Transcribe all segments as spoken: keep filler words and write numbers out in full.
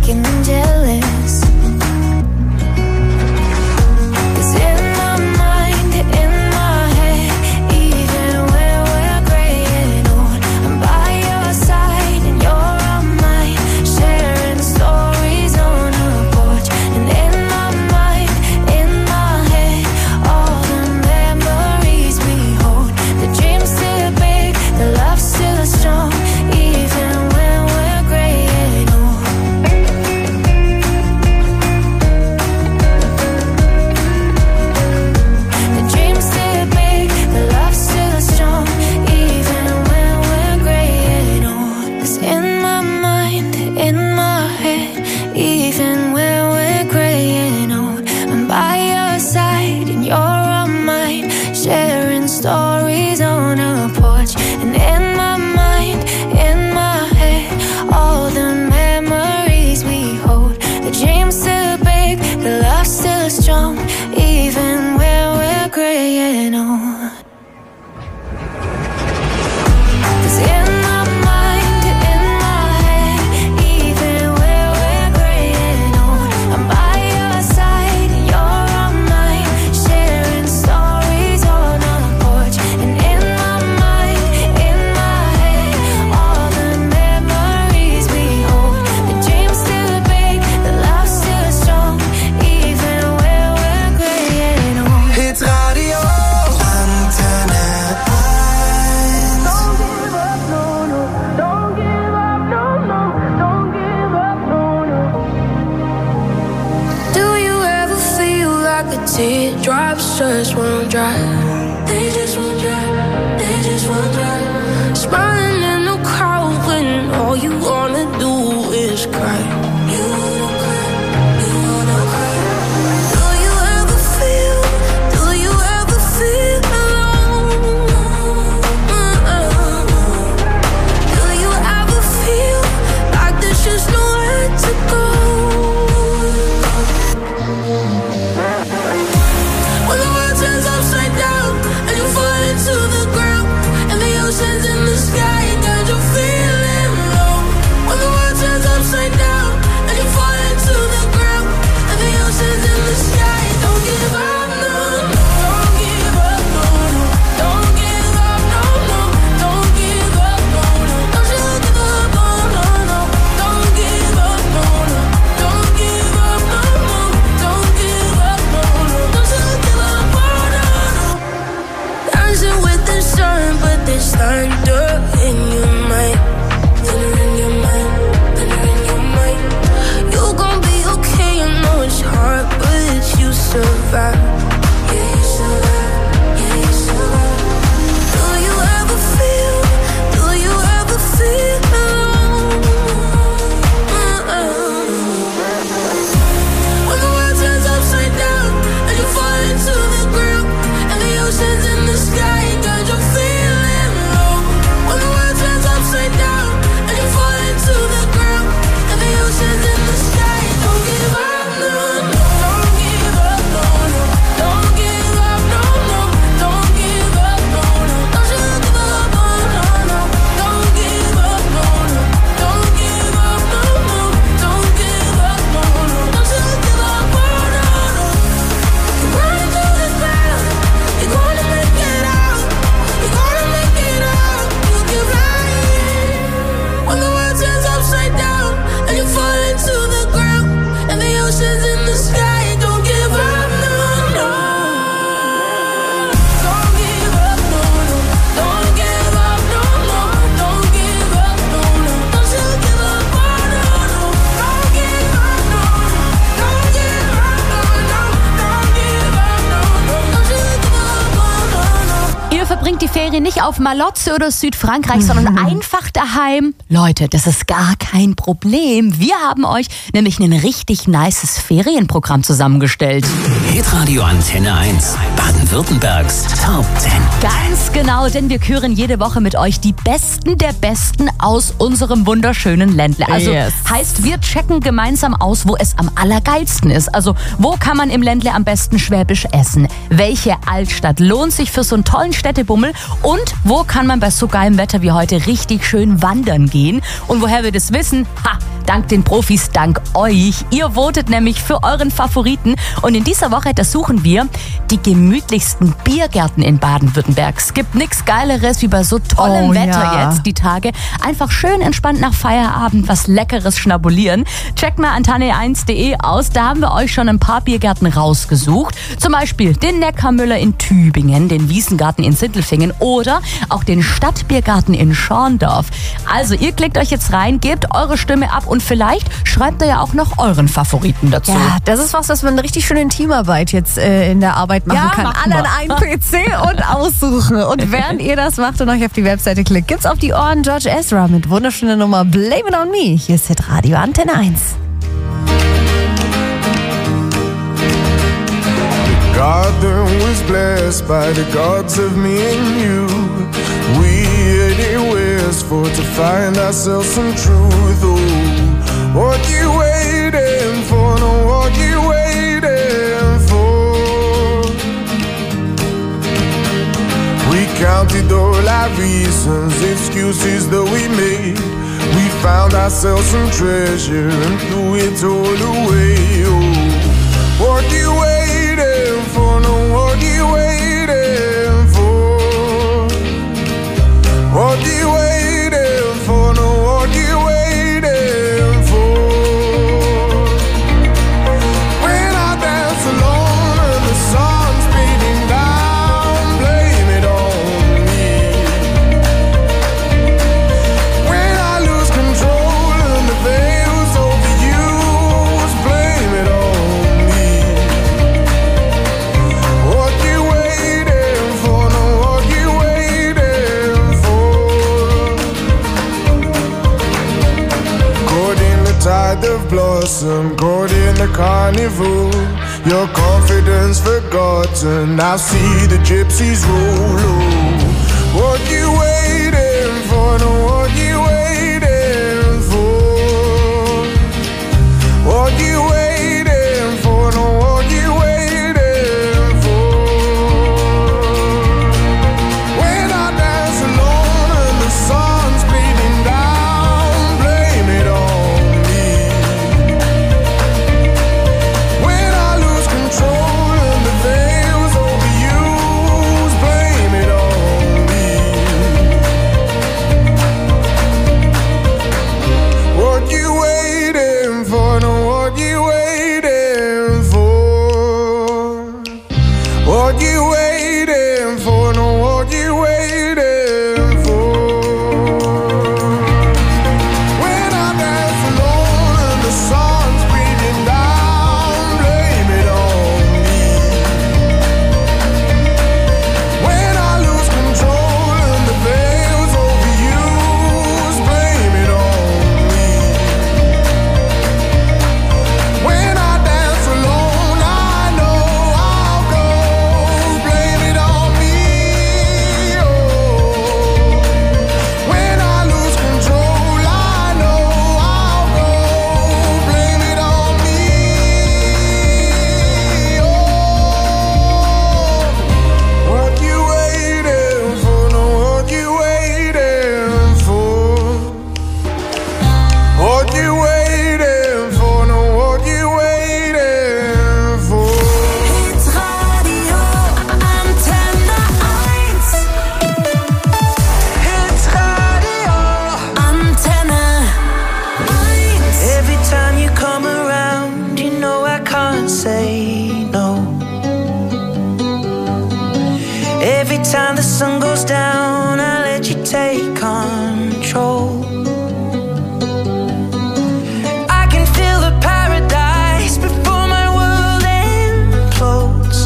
making them jealous. Cause in my mind, in my head, even when we're gray and old, I'm by your side and you're on mine, sharing stories on a porch. And in my mind, in my head, all the memories we hold. The dream's still big, the love's still strong, even when we're gray and old. The dream's still big, the love's still strong, even when we're gray and old. 'Cause in my mind, in my head, even when we're gray and old, I'm by your side and you're on mine, sharing stories on a porch. And in my mind, in my head, all the memories we hold. The dream's still big, the love's still strong, even when we're gray and old. 'Cause in my mind, in my head, even when we're gray and old, I'm by your side and you're on mine, sharing stories on a porch. And in my mind, in my head, all the memories we hold. The dream's still big, the love's still strong, even when we're gray and old. Hits Radio Antenne eins. Don't give up, no, no. Don't give up, no, no. Don't give up, no, no. Do you ever feel like a teardrops just won't dry? They just won't dry. They just won't dry. Smiling in the crowd when all you wanna do is cry. You wanna cry. You wanna cry. Do you ever feel? Do you ever feel alone? Do you ever feel like there's just nowhere to go? When the world turns upside down and you fall into the ground and the ocean's in the sky and you're feeling low. When the world turns upside down and you fall into the ground and the ocean's in the sky, don't give up, no, no. Don't give up, no, no. Don't give up, no, no. Don't give up, no, no. Don't you give up, no, no, no. Don't give up, no, no. Don't give up, no, no. Don't give up, no, no. Don't you give up, no, no, no. Dancing with the sun, but there's thunder in your mind. Thunder in your mind. Thunder in your mind. You gon' be okay, I know it's hard, but you survive. Yeah, you survive. Yeah, you survive. Do you ever feel? Do you ever feel alone? When the world turns upside down and you fall into the ground and the ocean's in the sky and you're feeling low. When the world turns upside down and you fall into the ground and the ocean's in the sky, don't give up, no, no. Don't give up, no, no. Don't give up, no, no. Don't give up, no, no. Don't you give up, no, no, no. Don't give up, no, no. Don't give up, no, no. Don't give up, no, no. Don't you give up, no, no, no. You're running through the ground, you're gonna make it out, you're gonna make it out, you keep flying. When the world turns upside down and you fall into the ground and the ocean's in the sky, don't give up, no, no. Don't give up, no, no. Don't give up, no, no. Don't give up, no, no. Don't you give up, no, no, no. Don't give up, no, no. Don't give up, no, no. Don't give up, no, no. Don't you give up, no, no, no. Ihr verbringt die Ferien nicht auf Malotze oder Südfrankreich, sondern einfach daheim. Leute, das ist gar kein Problem. Wir haben euch nämlich ein richtig nices Ferienprogramm zusammengestellt. Hitradio Antenne eins, Baden-Württembergs Top zehn. Ganz genau, denn wir küren jede Woche mit euch die Besten der Besten aus unserem wunderschönen Ländle. Also Yes. heißt, wir checken gemeinsam aus, wo es am allergeilsten ist. Also wo kann man im Ländle am besten schwäbisch essen? Welche Altstadt lohnt sich für so einen tollen Städtebummel? Und wo kann man bei so geilem Wetter wie heute richtig schön wandern gehen? Und woher wir das wissen? Ha, dank den Profis, dank euch. Ihr votet nämlich für euren Favoriten. Und in dieser Woche, da suchen wir die gemütlichsten Biergärten in Baden-Württemberg. Es gibt nichts Geileres wie bei so tollem Oh, Wetter ja. jetzt die Tage. Einfach schön entspannt nach Feierabend was Leckeres schnabulieren. Checkt mal antenne eins punkt de aus. Da haben wir euch schon ein paar Biergärten rausgesucht. Zum Beispiel den Neckarmüller in Tübingen, den Wiesengarten in Sindelfingen oder auch den Stadtbiergarten in Schorndorf. Also ihr klickt euch jetzt rein, gebt eure Stimme ab und vielleicht schreibt ihr ja auch noch euren Favoriten dazu. Ja, das ist was, was man richtig schön in Teamarbeit jetzt äh, in der Arbeit machen Ja, kann. machen Alle wir. an einen P C und aussuchen. Und während ihr das macht und euch auf die Webseite klickt, gibt's auf die Ohren George Ezra mit wunderschöner Nummer Blame It On Me. Hier ist Hitradio Antenne eins. Garden was blessed by the gods of me and you. We headed westward to find ourselves some truth. Oh, what you waiting for? No, what you waiting for? We counted all our reasons, excuses that we made. We found ourselves some treasure and threw it all away. Oh, what you waiting for? No, what you waiting for? What you waiting for? No, what you waiting for? When I dance alone and the sun's beating down, blame it on me. When I lose control and the veil's overused, blame it on me. What you waiting for? No, what you waiting for? Caught in the tide of blossom, caught in the carnival. Your confidence forgotten, now see the gypsies roll. Oh, what you waiting for? No, what you waiting for? What you waiting for? No, what you waiting for? When I dance alone and the sun's bleeding down, blame it on me. When I lose control and the veil's overused, blame it on me. What you waiting for? No, what you waiting for? What you waiting for? No, what you waiting for? When I dance alone and the sun's beating down, blame it on me. When I lose control and the veil's overused, blame it on me. When I dance alone, I know I'll go, blame it on me. Oh, when I lose control, I know I'll go, blame it on me. Oh, what you waiting for? No, what you waiting for? What you waiting for? No, what you waiting for? Hitradio Antenne eins. Hitradio Antenne eins. Every time you come around, you know I can't say no. Every time the sun goes down, I let you take control. I can feel the paradise before my world implodes.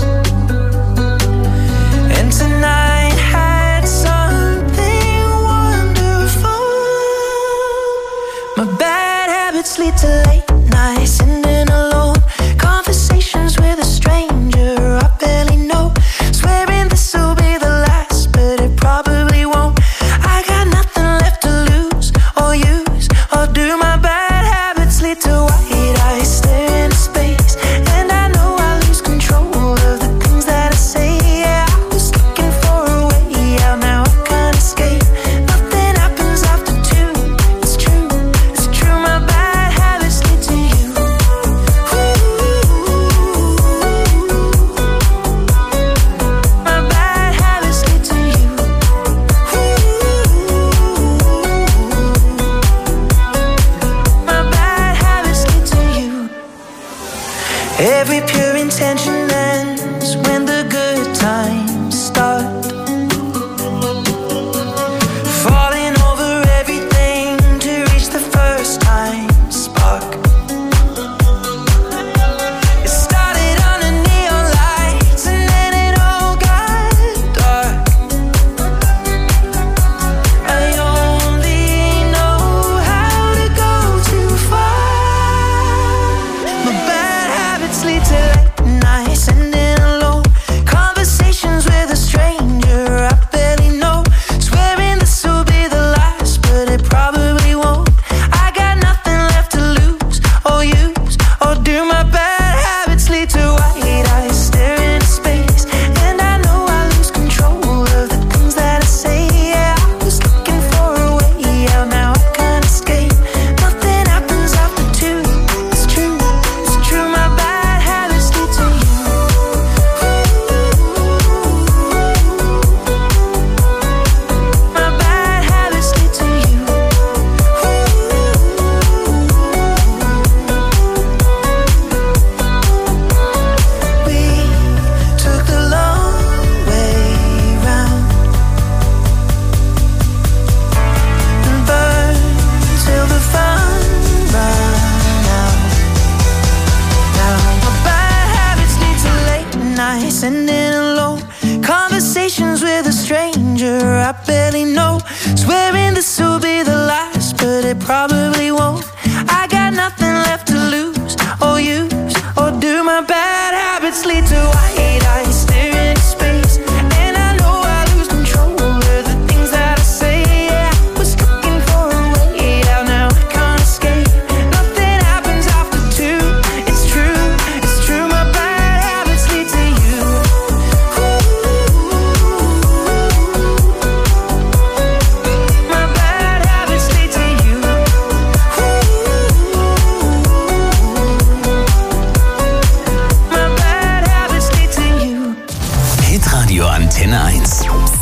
And tonight had something wonderful. My bad habits lead to late nights, sitting alone. Conversations with a stranger I barely know. Swearing this will be the last, but it probably won't. I got nothing left to lose or use. Or do my bad habits lead to white eyes stare into space? And I know I lose control of the things that I say. Yeah, I was looking for a way out, now I can't escape. Nothing happens after two. It's true, it's true. My bad habits Every pure intention ends when the good times start. Falling over everything to reach the first time spark. It started under neon lights and then it all got dark. I only know how to go too far. My bad habits lead to late nights and then alone conversations with a stranger I barely know. Swearing this will be the last, but it probably won't. I got nothing left to lose or use, or do my bad habits lead to white eyes stare into space? And I know I lose control of the things that I say. Yeah, I was looking for a way out, now I can't escape. Nothing happens after two. It's true, it's true. My bad habits lead to you. My bad habits lead to you. We took the long way round and burned till the fun ran out. Now my bad habits lead to late nights and then alone conversations with a stranger I barely know. Swearing this will be the last, but it probably won't. I got nothing left to lose or use, or do my bad habits lead to white eyes stare into space? And I know I lose control of the things that I say. Yeah, I was looking for a way out, now I can't escape. Nothing happens after two. It's true, it's true. My bad habits lead to you. My bad habits lead to you. My bad habits lead to you. Hitradio Antenne eins.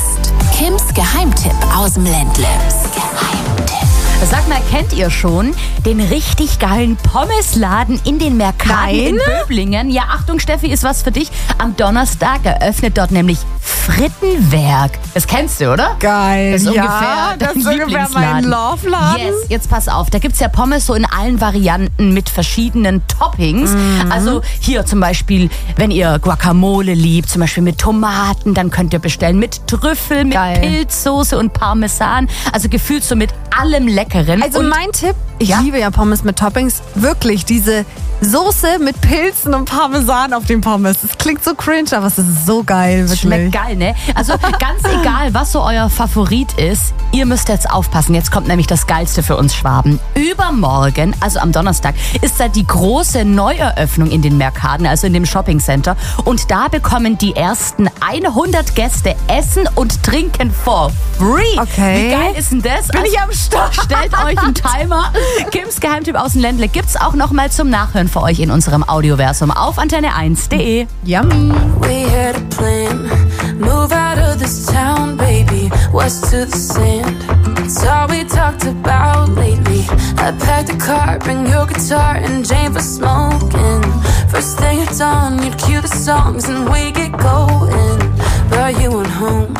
Kims Geheimtipp aus dem Ländle. Geheimtipp. Sag mal, kennt ihr schon den richtig geilen Pommesladen in den Mercaden in Böblingen? Ja, Achtung Steffi, ist was für dich. Am Donnerstag eröffnet dort nämlich Frittenwerk. Das kennst du, oder? Geil. Das ist ungefähr ja, das dein ist ungefähr mein Lieblingsladen. Love-Laden. Yes, jetzt pass auf, da gibt's ja Pommes so in allen Varianten mit verschiedenen Toppings. Mhm. Also hier zum Beispiel, wenn ihr Guacamole liebt, zum Beispiel mit Tomaten, dann könnt ihr bestellen mit Trüffel, mit Geil. Pilzsoße und Parmesan. Also gefühlt so mit allem Leckeren. Also und mein Tipp, ich Ja? liebe ja Pommes mit Toppings, wirklich diese Soße mit Pilzen und Parmesan auf den Pommes. Das klingt so cringe, aber es ist so geil, wirklich. schmeckt geil, ne? Also ganz egal, was so euer Favorit ist, ihr müsst jetzt aufpassen. Jetzt kommt nämlich das Geilste für uns Schwaben. Übermorgen, also am Donnerstag, ist da die große Neueröffnung in den Mercaden, also in dem Shoppingcenter. Und da bekommen die ersten hundert Gäste Essen und Trinken for free. Okay. Wie geil ist denn das? Bin ich am Start. Stellt euch einen Timer. Kims Geheimtipp aus dem Ländle gibt's auch noch mal zum Nachhören für euch in unserem Audioversum auf antenne eins punkt de. Yummy. We had a plan, move out of this town, baby, west to the sand. It's all we talked about lately. I packed a car, bring your guitar and Jane for smoking. First thing at dawn, you'd cue the songs and we get going. Brought you on home,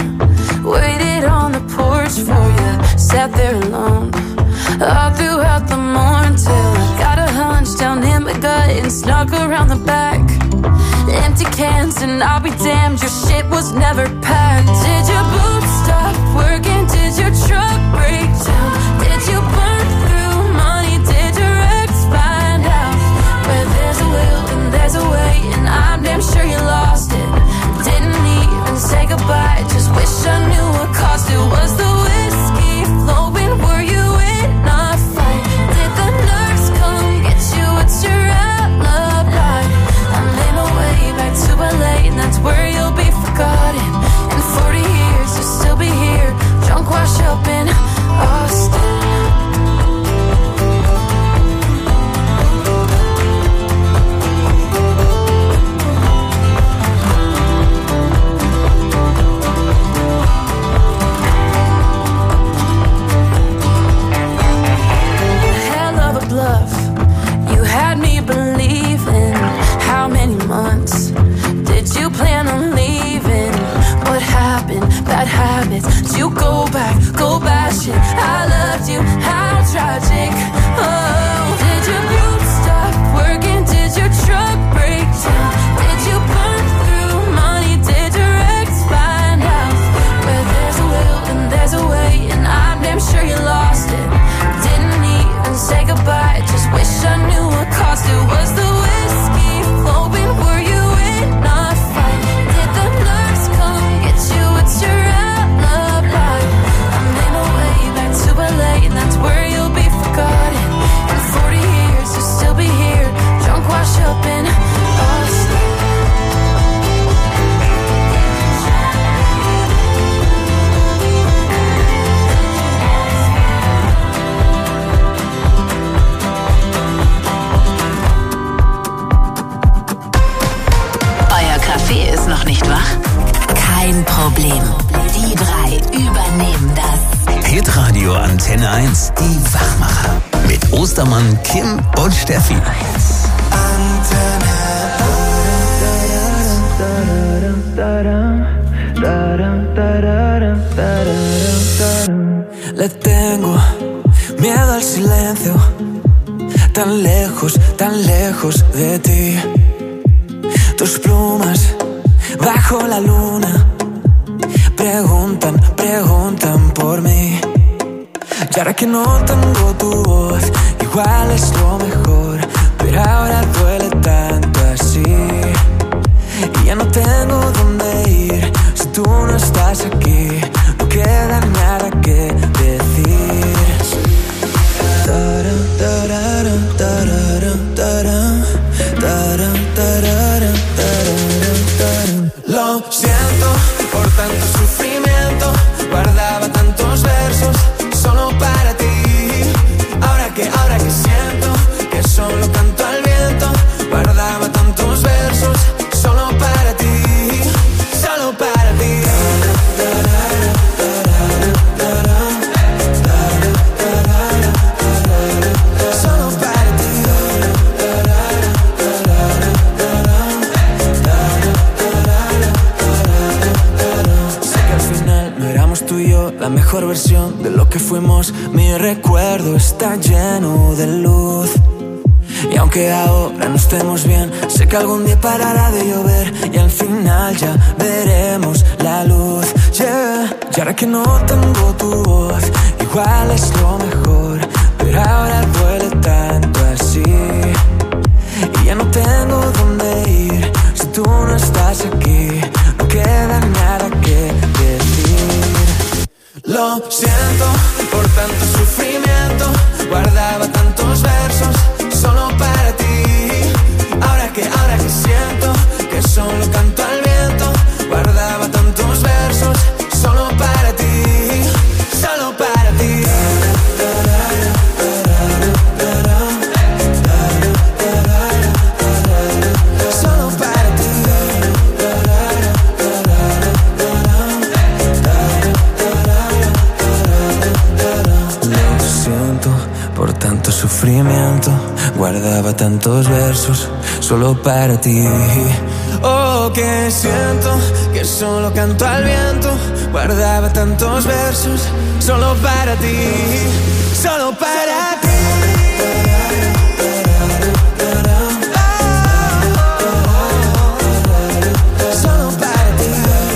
waited on the porch for you, sat there alone. All throughout the morning till I got a hunch down in my gut and snuck around the back. Empty cans and I'll be damned, your shit was never packed. Did your boots stop working? Did your truck break down? Did you burn through money? Did your ex find out? Where there's a will and there's a way, and I'm damn sure you lost it. Didn't even say goodbye, just wish I knew what cost it. Was the whiskey flowing? Were you in a fight? Did the nurse come get you? What's your alibi? I made my way back to L A, and that's where you'll be forgotten. In forty years, you'll still be here, drunk, wash up in Austin. shit. I loved you, how tragic. Oh, did your boots stop working? Did your truck break down? Did you burn through money? Did your ex find out? Where there's a will and there's a way, and I'm damn sure you lost it. Didn't even say goodbye, just wish I knew what cost it. Was the whiskey flowing? Were you in a fight? Did the nurse come get you? It's your alibi. I made my way back to L A, and that's where you'll be forgotten. In forty years, you'll still be here, drunk, washed up in Boston. Euer Kaffee ist noch nicht wach? Kein Problem. Die drei übernehmen das. Hitradio Antenne eins. Die Wachmacher. Mit Ostermann, Kim und Steffi. Le tengo miedo al silencio, tan lejos, tan lejos de ti. Tus plumas bajo la luna preguntan, preguntan por mí. Y ahora que no tengo tu voz, igual es lo mejor, pero ahora duele tanto así. Y ya no tengo dónde ir si tú no estás aquí. No queda nada que decir. Taran, tararan, tararan, taran, taran, tararan, tararan, taran. Lo siento por tanto sufrimiento, guardaba tantos versos solo para ti. Ahora que, ahora que siento que solo canto al viento, guardaba tantos versos solo para ti, solo para ti. Solo para ti. Sé que al final no éramos tú y yo la mejor versión de lo que fuimos. Mi recuerdo está lleno de luz. Y aunque ahora no estemos bien, sé que algún día parará de llover y al final ya veremos la luz, yeah. Y ahora que no tengo tu voz, igual es lo mejor, pero ahora duele tanto así. Y ya no tengo dónde ir si tú no estás aquí. No queda nada que decir. Lo siento por tanto sufrimiento, guardaba tantos versos solo para ti. Ahora que, ahora que siento que solo canto al viento, guardaba tantos versos solo para ti, solo para ti. Solo para ti. Lo siento por tanto sufrimiento, guardaba tantos versos solo para ti. Oh, que siento que solo canto al viento, guardaba tantos versos solo para ti, solo para ti. Solo para ti.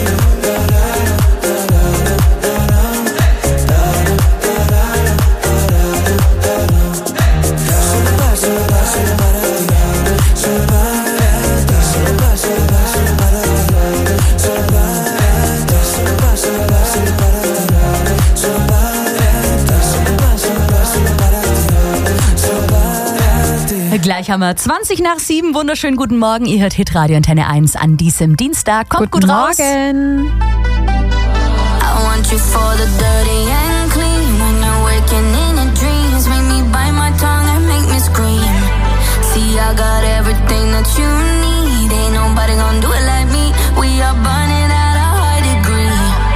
Gleich haben wir zwanzig nach sieben. Wunderschönen guten Morgen. Ihr hört Hitradio Antenne eins an diesem Dienstag. Kommt Guten gut raus. Morgen. I want you for the dirty and clean. When you're waking in your dreams, make me bite my tongue and make me scream. See, I got everything that you need. Ain't nobody gonna do it like me. We are burning at a high degree.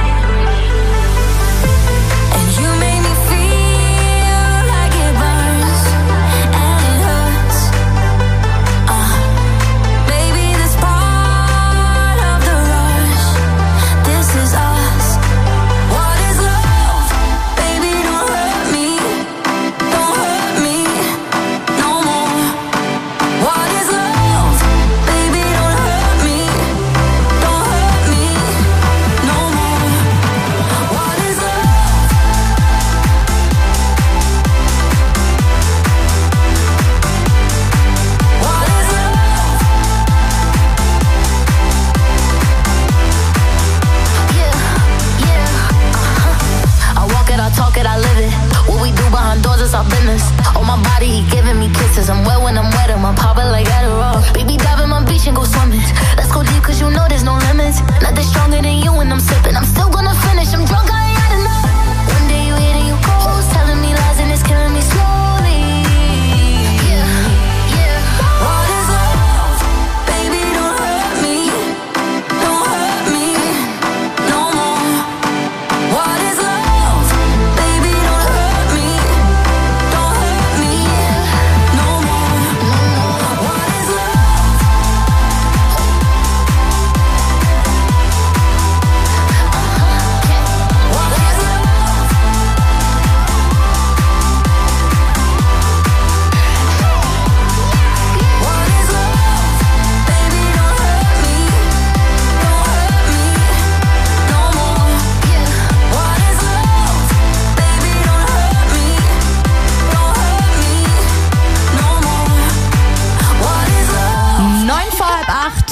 And you make me feel like it burns and it hurts. Uh, baby, this part of the rush. This is us. What is love? Baby,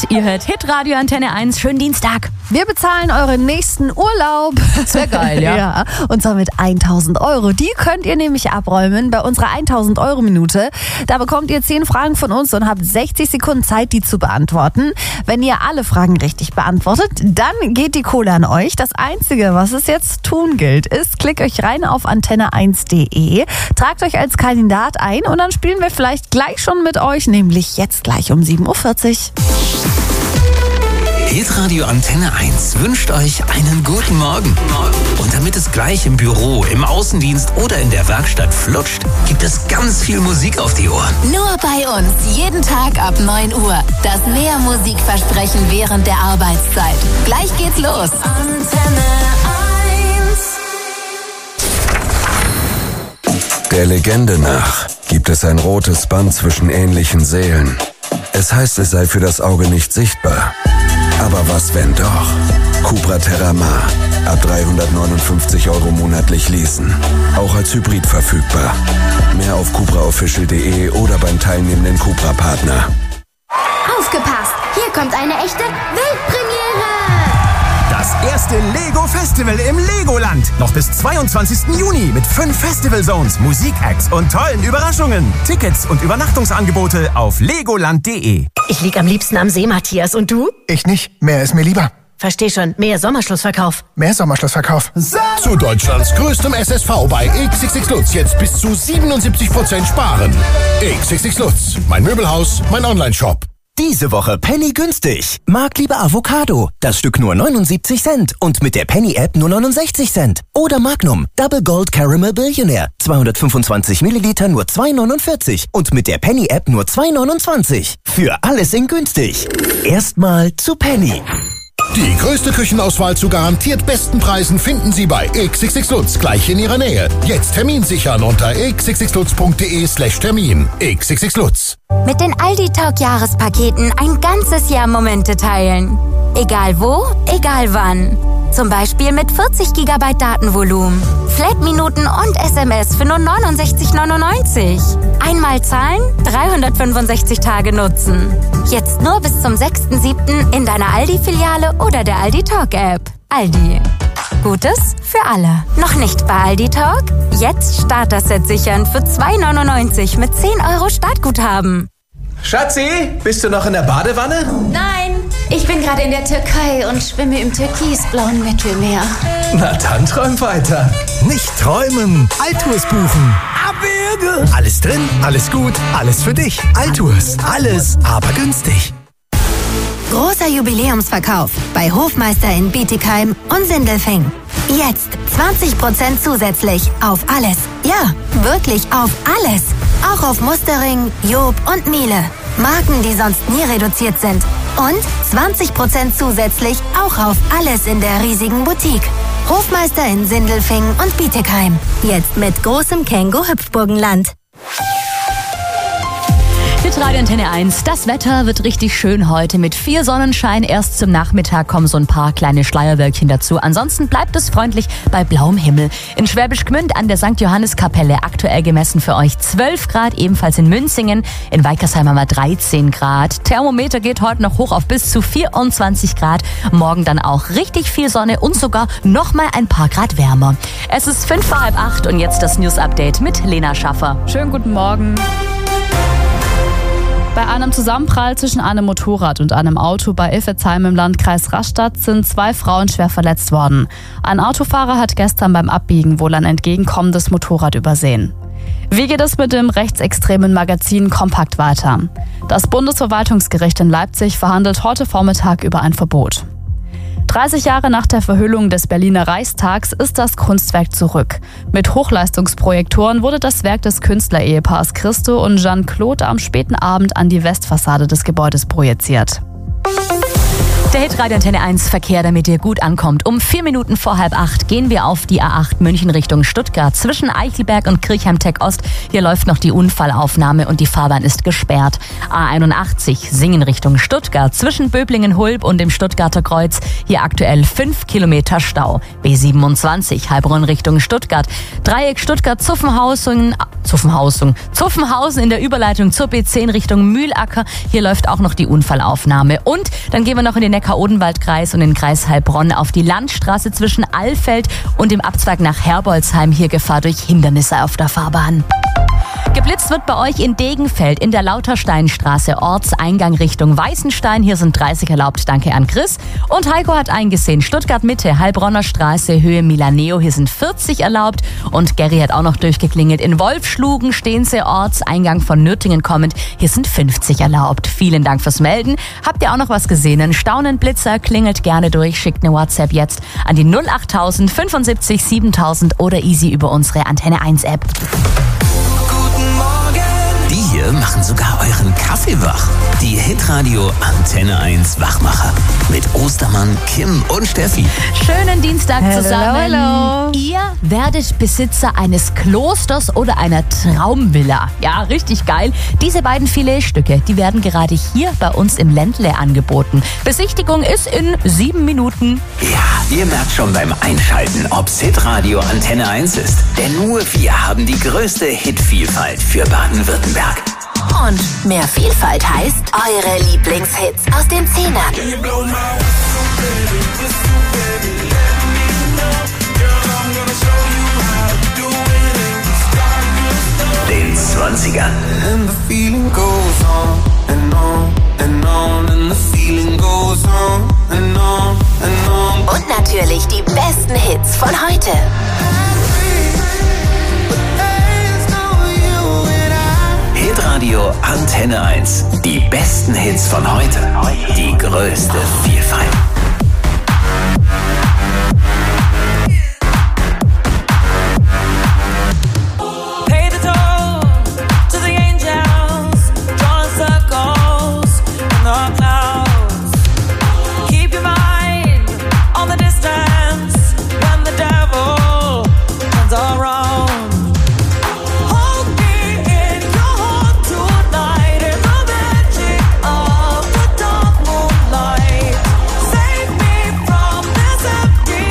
acht. Ihr hört Hitradio Antenne eins. Schönen Dienstag. Wir bezahlen euren nächsten Urlaub. Sehr geil, ja. ja. Und zwar mit tausend Euro. Die könnt ihr nämlich abräumen bei unserer tausend Euro Minute. Da bekommt ihr zehn Fragen von uns und habt sechzig Sekunden Zeit, die zu beantworten. Wenn ihr alle Fragen richtig beantwortet, dann geht die Kohle an euch. Das Einzige, was es jetzt tun gilt, ist, klickt euch rein auf antenne eins punkt de, tragt euch als Kandidat ein und dann spielen wir vielleicht gleich schon mit euch, nämlich jetzt gleich um sieben Uhr vierzig. Hitradio Antenne eins wünscht euch einen guten Morgen. Und damit es gleich im Büro, im Außendienst oder in der Werkstatt flutscht, gibt es ganz viel Musik auf die Ohren. Nur bei uns, jeden Tag ab neun Uhr. Das Mehr-Musik-Versprechen während der Arbeitszeit. Gleich geht's los. Antenne eins. Der Legende nach gibt es ein rotes Band zwischen ähnlichen Seelen. Es heißt, es sei für das Auge nicht sichtbar. Aber was, wenn doch? Cupra Terramar. Ab dreihundertneunundfünfzig Euro monatlich leasen. Auch als Hybrid verfügbar. Mehr auf cupra official punkt de oder beim teilnehmenden Cupra-Partner. Aufgepasst! Hier kommt eine echte Weltpremiere! Das erste Lego-Festival im Legoland. Noch bis zweiundzwanzigsten Juni mit fünf Festival-Zones, Musik-Acts und tollen Überraschungen. Tickets und Übernachtungsangebote auf legoland punkt de. Ich lieg am liebsten am See, Matthias. Und du? Ich nicht. Mehr ist mir lieber. Versteh schon. Mehr Sommerschlussverkauf. Mehr Sommerschlussverkauf. Zu Deutschlands größtem S S V bei X X X Lutz. Jetzt bis zu siebenundsiebzig Prozent sparen. X X X Lutz. Mein Möbelhaus, mein Online-Shop. Diese Woche Penny günstig. Marktliebe Avocado. Das Stück nur neunundsiebzig Cent und mit der Penny-App nur neunundsechzig Cent. Oder Magnum Double Gold Caramel Billionaire. zweihundertfünfundzwanzig Milliliter nur zwei neunundvierzig und mit der Penny-App nur zwei neunundzwanzig. Für alles in günstig. Erstmal zu Penny. Die größte Küchenauswahl zu garantiert besten Preisen finden Sie bei X X X Lutz, gleich in Ihrer Nähe. Jetzt Termin sichern unter x x x lutz punkt de slash Termin. X X X Lutz. Mit den Aldi Talk Jahrespaketen ein ganzes Jahr Momente teilen. Egal wo, egal wann. Zum Beispiel mit vierzig Gigabyte Datenvolumen, Flat-Minuten und S M S für nur neunundsechzig neunundneunzig. Einmal zahlen, dreihundertfünfundsechzig Tage nutzen. Jetzt nur bis zum sechsten siebten in deiner Aldi-Filiale oder der Aldi Talk App. Aldi. Gutes für alle. Noch nicht bei Aldi Talk? Jetzt Starter-Set sichern für zwei neunundneunzig mit zehn Euro Startguthaben. Schatzi, bist du noch in der Badewanne? Nein, ich bin gerade in der Türkei und schwimme im türkisblauen Mittelmeer. Na dann träum weiter. Nicht träumen, Altours buchen. Abwürge. Alles drin, alles gut, alles für dich. Altours, alles, aber günstig. Großer Jubiläumsverkauf bei Hofmeister in Bietigheim und Sindelfingen. Jetzt zwanzig Prozent zusätzlich auf alles. Ja, wirklich auf alles. Auch auf Mustering, Job und Miele. Marken, die sonst nie reduziert sind. Und zwanzig Prozent zusätzlich auch auf alles in der riesigen Boutique. Hofmeister in Sindelfingen und Bietigheim. Jetzt mit großem Känguru-Hüpfburgenland. Hitradio Antenne eins. Das Wetter wird richtig schön heute mit viel Sonnenschein. Erst zum Nachmittag kommen so ein paar kleine Schleierwölkchen dazu. Ansonsten bleibt es freundlich bei blauem Himmel. In Schwäbisch Gmünd an der Sankt Johannes-Kapelle aktuell gemessen für euch zwölf Grad, ebenfalls in Münzingen. In Weikersheim haben wir dreizehn Grad. Thermometer geht heute noch hoch auf bis zu vierundzwanzig Grad. Morgen dann auch richtig viel Sonne und sogar noch mal ein paar Grad wärmer. Es ist fünf vor halb acht und jetzt das News-Update mit Lena Schaffer. Schönen guten Morgen. Bei einem Zusammenprall zwischen einem Motorrad und einem Auto bei Ilfetzheim im Landkreis Rastatt sind zwei Frauen schwer verletzt worden. Ein Autofahrer hat gestern beim Abbiegen wohl ein entgegenkommendes Motorrad übersehen. Wie geht es mit dem rechtsextremen Magazin Kompakt weiter? Das Bundesverwaltungsgericht in Leipzig verhandelt heute Vormittag über ein Verbot. dreißig Jahre nach der Verhüllung des Berliner Reichstags ist das Kunstwerk zurück. Mit Hochleistungsprojektoren wurde das Werk des Künstlerehepaars Christo und Jeanne-Claude am späten Abend an die Westfassade des Gebäudes projiziert. Der Hitradio Antenne eins Verkehr, damit ihr gut ankommt. Um vier Minuten vor halb acht gehen wir auf die A acht München Richtung Stuttgart. Zwischen Eichelberg und Kirchheim-Tech Ost. Hier läuft noch die Unfallaufnahme und die Fahrbahn ist gesperrt. A einundachtzig Singen Richtung Stuttgart. Zwischen Böblingen-Hulb und dem Stuttgarter Kreuz. Hier aktuell fünf Kilometer Stau. B siebenundzwanzig Heilbronn Richtung Stuttgart. Dreieck Stuttgart-Zuffenhausen. Zuffenhausen. Zuffenhausen in der Überleitung zur B zehn Richtung Mühlacker. Hier läuft auch noch die Unfallaufnahme. Und dann gehen wir noch in den Neckar-Odenwald-Kreis und den Kreis Heilbronn auf die Landstraße zwischen Alfeld und dem Abzweig nach Herbolzheim. Hier Gefahr durch Hindernisse auf der Fahrbahn. Geblitzt wird bei euch in Degenfeld in der Lautersteinstraße, Ortseingang Richtung Weißenstein. Hier sind dreißig erlaubt, danke an Chris. Und Heiko hat eingesehen, Stuttgart Mitte, Heilbronner Straße, Höhe Milaneo, hier sind vierzig erlaubt. Und Gary hat auch noch durchgeklingelt. In Wolfschlugen stehen sie, Ortseingang von Nürtingen kommend, hier sind fünfzig erlaubt. Vielen Dank fürs Melden. Habt ihr auch noch was gesehen? Ein Staunenblitzer, klingelt gerne durch, schickt eine WhatsApp jetzt an die null acht null null fünf siebentausend oder easy über unsere Antenne eins App. Die hier machen sogar euren Kaffee wach. Die Hitradio Antenne eins Wachmacher. Mit Ostermann, Kim und Steffi. Schönen Dienstag Hello, zusammen. hello. Ihr werdet Besitzer eines Klosters oder einer Traumvilla. Ja, richtig geil. Diese beiden Filetstücke, die werden gerade hier bei uns im Ländle angeboten. Besichtigung ist in sieben Minuten. Ja, ihr merkt schon beim Einschalten, ob's Hitradio Antenne eins ist. Denn nur wir haben die größte Hitvielfalt für Baden-Württemberg. Und mehr Vielfalt heißt eure Lieblingshits aus den Zehnern. Den Zwanzigern. And the feeling goes on and on and on and the feeling goes on and on and on. Und natürlich die besten Hits von heute. Hitradio Antenne eins. Die besten Hits von heute. Die größte Vielfalt. Pay the toll to the angels, drawing circles in the clouds. Keep your mind on the distance when the devil turns around. Hold me in your heart tonight in the magic of the dark moonlight. Save me from this empty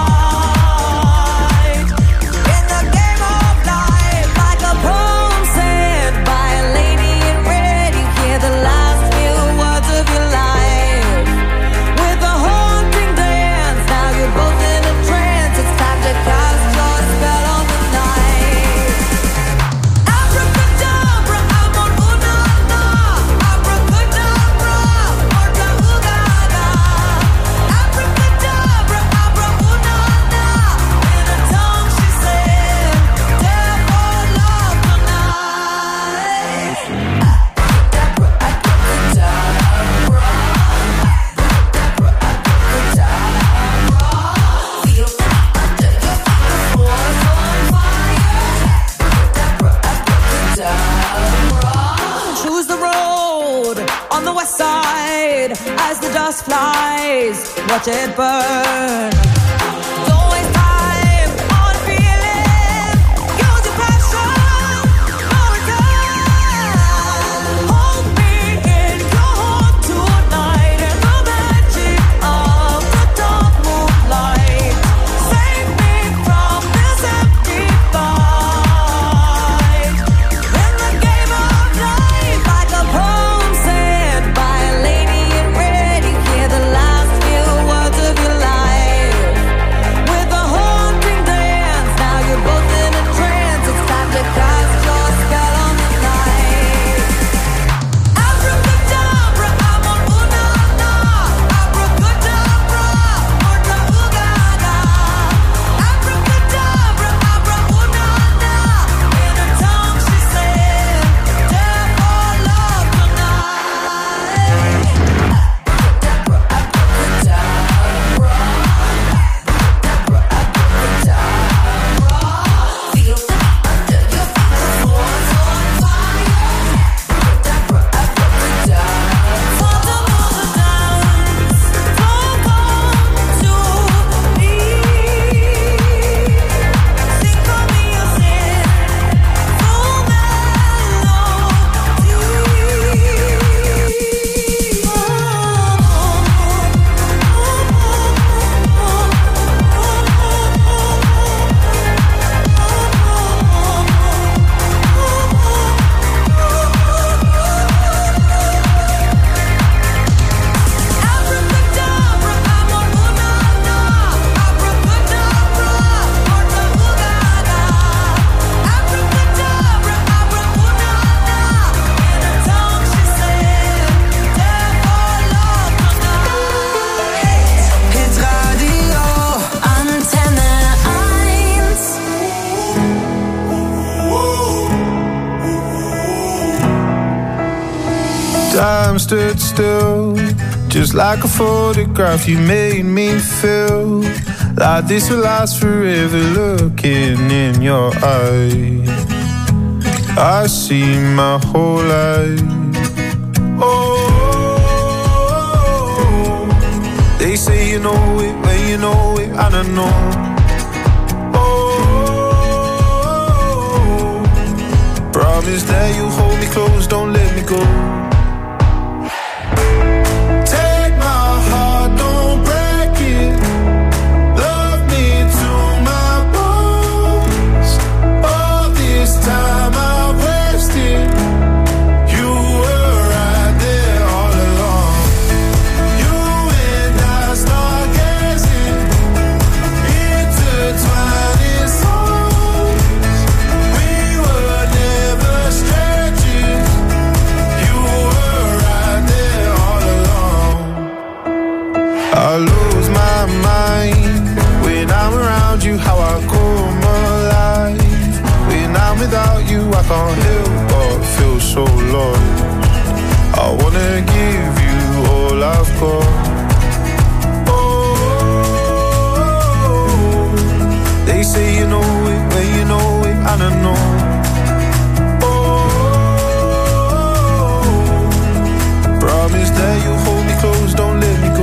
fight. In the game of life, like a poem said by a lady in red, you hear the last few words of your life. With a haunting dance, now you're both in a trance. It's time to cast your spell on the night. Abracadabra, amor una na. Abracadabra, orca ugada. Abracadabra, abra una na. In a tongue she said, devil love tonight. Choose the road on the west side as the dust flies. Watch it burn. Don't waste time on feeling. Use your passion for return. Hold me in your heart tonight in the magic of the dark moonlight. Save me from this empty fight. In the game of life, like a poem said by a lady in red, you hear the last few words of your life. With a Time stood still, just like a photograph. You made me feel like this will last forever. Looking in your eyes, I see my whole life. Oh, they say you know it when you know it, and I know. Oh, promise that you'll hold me close, don't let me go. I lose my mind when I'm around you, how I come alive. When I'm without you, I can't help but feel so lost. I wanna give you all I've got. Oh, they say you know it when you know it, and I know. Oh, promise that you'll hold me close, don't let me go.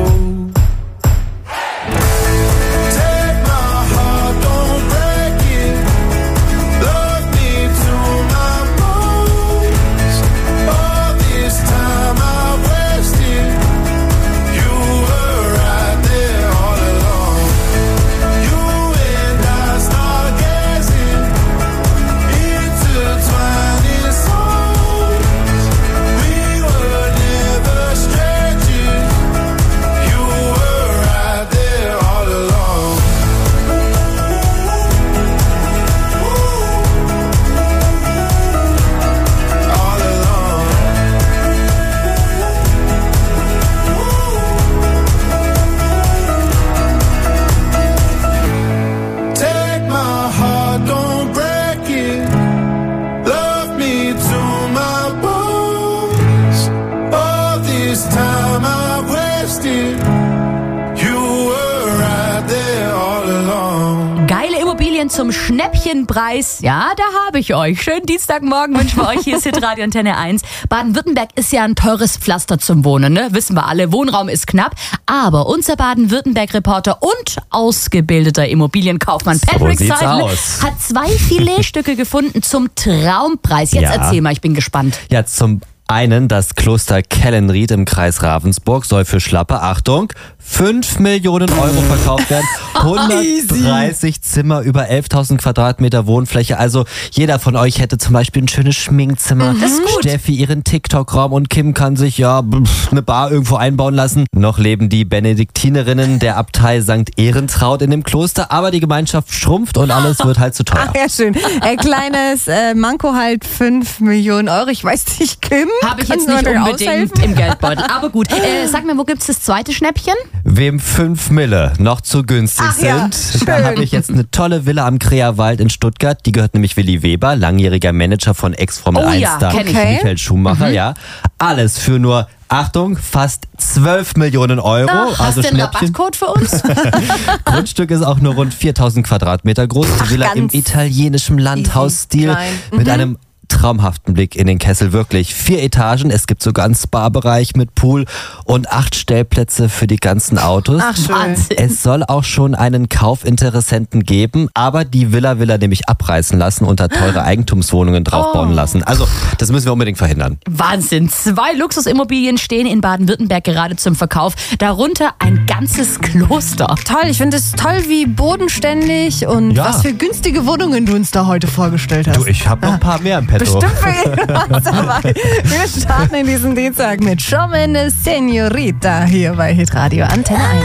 Zum Schnäppchenpreis. Ja, da habe ich euch. Schönen Dienstagmorgen wünschen wir euch. Hier ist Hitradio Antenne eins. Baden-Württemberg ist ja ein teures Pflaster zum Wohnen, ne? Wissen wir alle. Wohnraum ist knapp. Aber unser Baden-Württemberg-Reporter und ausgebildeter Immobilienkaufmann Patrick so Seidel hat zwei Filetstücke gefunden zum Traumpreis. Jetzt Ja. erzähl mal, ich bin gespannt. Ja, zum einen das Kloster Kellenried im Kreis Ravensburg soll für schlappe, Achtung, fünf Millionen Euro verkauft werden. hundertdreißig Zimmer, über elftausend Quadratmeter Wohnfläche. Also jeder von euch hätte zum Beispiel ein schönes Schminkzimmer. Das ist gut. Steffi ihren TikTok-Raum und Kim kann sich ja pff, eine Bar irgendwo einbauen lassen. Noch leben die Benediktinerinnen der Abtei Sankt Ehrentraut in dem Kloster, aber die Gemeinschaft schrumpft und alles wird halt zu teuer. Ach ja, schön. Äh, kleines äh, Manko halt fünf Millionen Euro. Ich weiß nicht, Kim. Habe ich kannst jetzt du nicht mir unbedingt aushelfen? im Geldbeutel. Aber gut, äh, sag mir, wo gibt's das zweite Schnäppchen? Wem fünf Mille noch zu günstig Ach ja, sind, da schön. habe ich jetzt eine tolle Villa am Kreerwald in Stuttgart. Die gehört nämlich Willi Weber, langjähriger Manager von Ex-Formel Oh eins ja, Star kenn ich. Michael Schumacher. Mhm. Ja, alles für nur, Achtung, fast zwölf Millionen Euro. Ah, hast also du einen Schnäppchen. Rabattcode für uns? Grundstück ist auch nur rund viertausend Quadratmeter groß. Die Villa im ganz italienischen Landhausstil klein. mit Mhm. einem traumhaften Blick in den Kessel, wirklich. Vier Etagen, es gibt sogar einen Spa-Bereich mit Pool und acht Stellplätze für die ganzen Autos. Ach, schön. Wahnsinn. Es soll auch schon einen Kaufinteressenten geben, aber die Villa will er nämlich abreißen lassen und da teure Eigentumswohnungen draufbauen Oh. lassen. Also, das müssen wir unbedingt verhindern. Wahnsinn. Zwei Luxusimmobilien stehen in Baden-Württemberg gerade zum Verkauf. Darunter ein ganzes Kloster. Toll, ich finde es toll, wie bodenständig und Ja. was für günstige Wohnungen du uns da heute vorgestellt hast. Du, ich habe noch ein paar mehr im Petto. Bestimmt für ihn was dabei. Wir starten in diesen Dienstag mit Show Me eine Senorita hier bei Hitradio Antenne eins.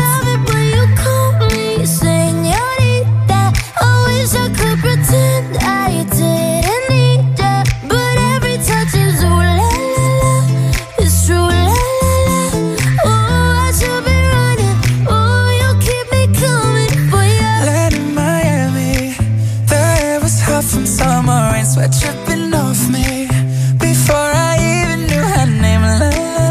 Sweat dripping off me before I even knew her name. La, la,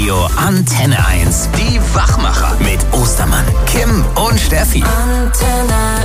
Hitradio Antenne eins. Die Wachmacher mit Ostermann, Kim und Steffi. Antenne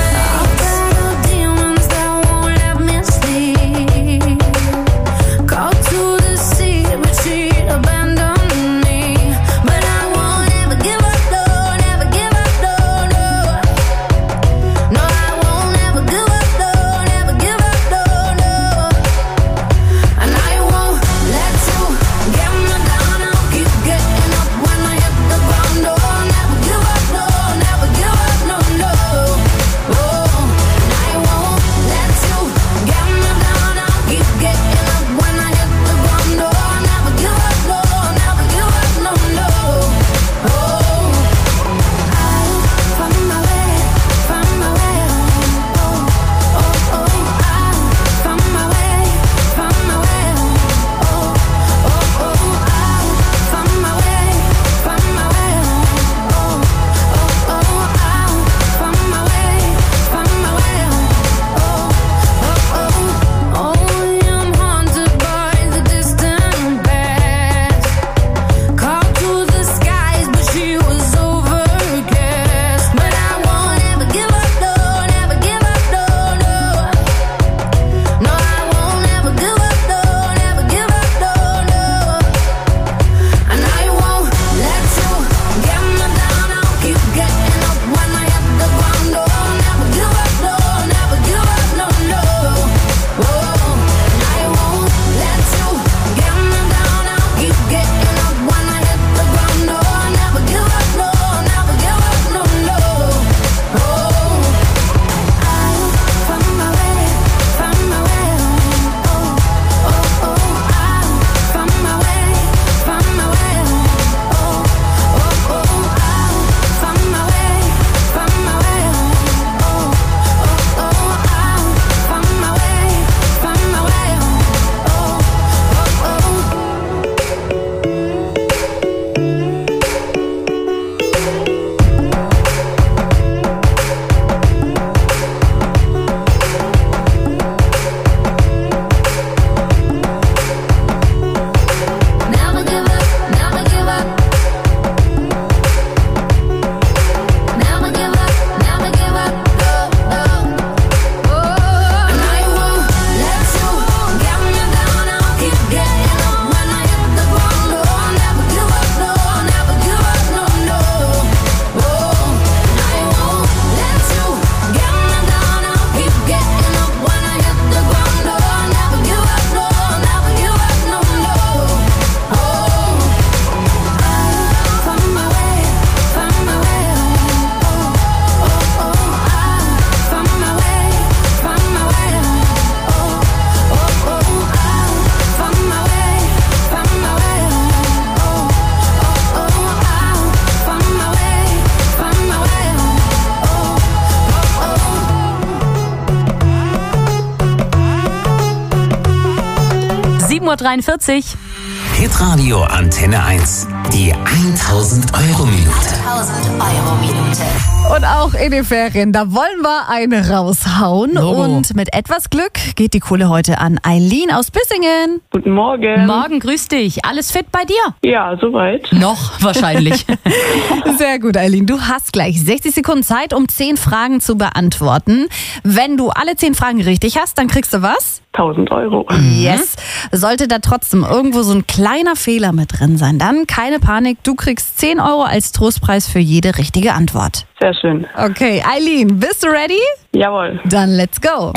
sieben Uhr dreiundvierzig. Hitradio Antenne eins. Die tausend Euro Minute. tausend Euro Minute. Und auch in den Ferien, da wollen wir eine raushauen. Logo. Und mit etwas Glück geht die Kohle heute an Eileen aus Bissingen. Guten Morgen. Morgen, grüß dich. Alles fit bei dir? Ja, soweit. Noch wahrscheinlich. Sehr gut, Eileen. Du hast gleich sechzig Sekunden Zeit, um zehn Fragen zu beantworten. Wenn du alle zehn Fragen richtig hast, dann kriegst du was? tausend Euro. Yes. Sollte da trotzdem irgendwo so ein kleiner Fehler mit drin sein, dann keine Panik. Du kriegst zehn Euro als Trostpreis für jede richtige Antwort. Sehr schön. Okay, Eileen, bist du ready? Jawohl. Dann let's go.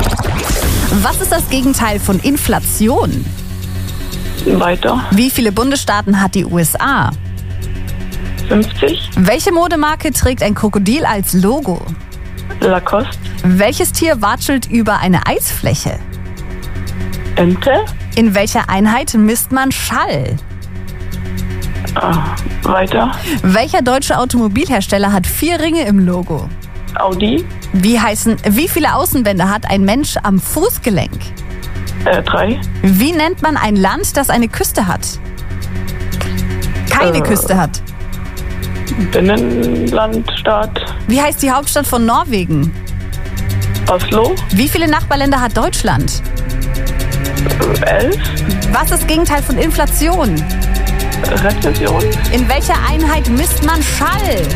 Was ist das Gegenteil von Inflation? Weiter. Wie viele Bundesstaaten hat die U S A? fünfzig. Welche Modemarke trägt ein Krokodil als Logo? Lacoste. Welches Tier watschelt über eine Eisfläche? Ente. In welcher Einheit misst man Schall? Ah, weiter. Welcher deutsche Automobilhersteller hat vier Ringe im Logo? Audi. Wie heißen, wie viele Außenwände hat ein Mensch am Fußgelenk? Äh, drei. Wie nennt man ein Land, das eine Küste hat? Keine Äh. Küste hat. Binnenlandstaat. Wie heißt die Hauptstadt von Norwegen? Oslo. Wie viele Nachbarländer hat Deutschland? Elf. Was ist das Gegenteil von Inflation? Rezession. In welcher Einheit misst man Schall?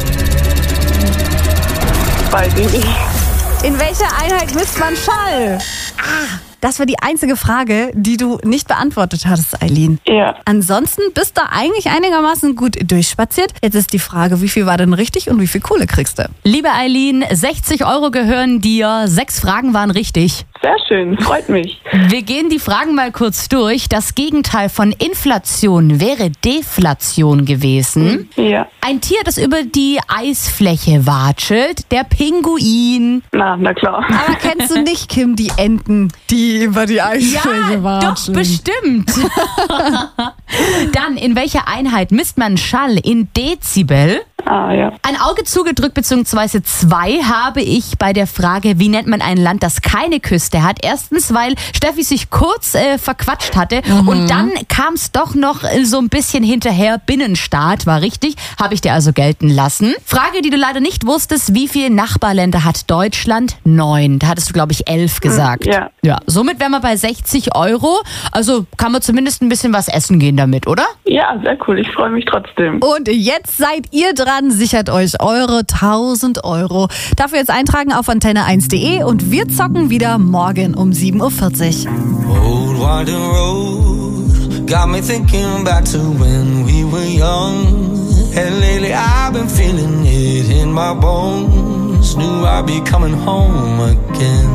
Weiß ich nicht. In welcher Einheit misst man Schall? Ah, das war die einzige Frage, die du nicht beantwortet hattest, Eileen. Ja. Ansonsten bist du eigentlich einigermaßen gut durchspaziert. Jetzt ist die Frage, wie viel war denn richtig und wie viel Kohle kriegst du? Liebe Eileen, sechzig Euro gehören dir. Sechs Fragen waren richtig. Sehr schön, freut mich. Wir gehen die Fragen mal kurz durch. Das Gegenteil von Inflation wäre Deflation gewesen. Ja. Ein Tier, das über die Eisfläche watschelt, der Pinguin. Na, na klar. Aber kennst du nicht, Kim, die Enten, die über die Eisfläche Ja, watscheln? doch, bestimmt. Dann, in welcher Einheit misst man Schall? In Dezibel? Ah, ja. Ein Auge zugedrückt beziehungsweise zwei habe ich bei der Frage, wie nennt man ein Land, das keine Küste hat. Erstens, weil Steffi sich kurz äh, verquatscht hatte Mhm. und dann kam es doch noch äh, so ein bisschen hinterher. Binnenstaat war richtig, habe ich dir also gelten lassen. Frage, die du leider nicht wusstest, wie viele Nachbarländer hat Deutschland? Neun. Da hattest du, glaube ich, elf gesagt. ja. Ja, somit wären wir bei sechzig Euro. Also kann man zumindest ein bisschen was essen gehen damit, oder? Ja, sehr cool. Ich freue mich trotzdem. Und jetzt seid ihr dran, sichert euch eure tausend Euro. Dafür jetzt eintragen auf antenne eins punkt de und wir zocken wieder morgen um sieben Uhr vierzig. Old winding road got me thinking back to when we were young. And lately I've been feeling it in my bones. Knew I'd be coming home again.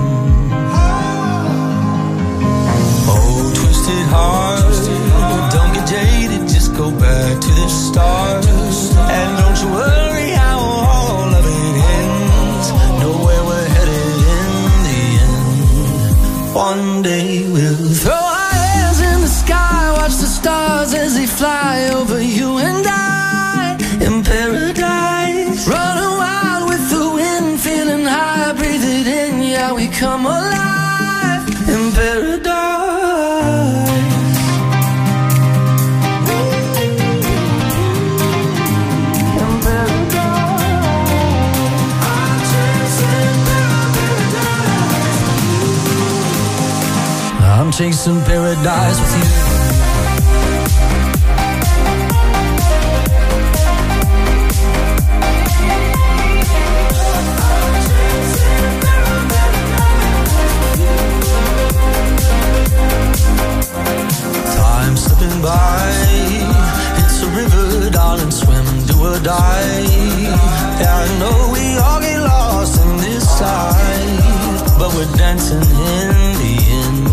Oh, twisted heart, don't get jaded, just go back to the start. And don't you worry how all of it ends. Know where we're headed in the end. One day we'll throw our hands in the sky, watch the stars as they fly over you and I in paradise. Running wild with the wind, feeling high, breathe it in, yeah, we come alive in paradise. I'm chasing paradise with you. Time slipping by, it's a river, darling, swim, do or die. Yeah, I know we all get lost in this life, but we're dancing in the end.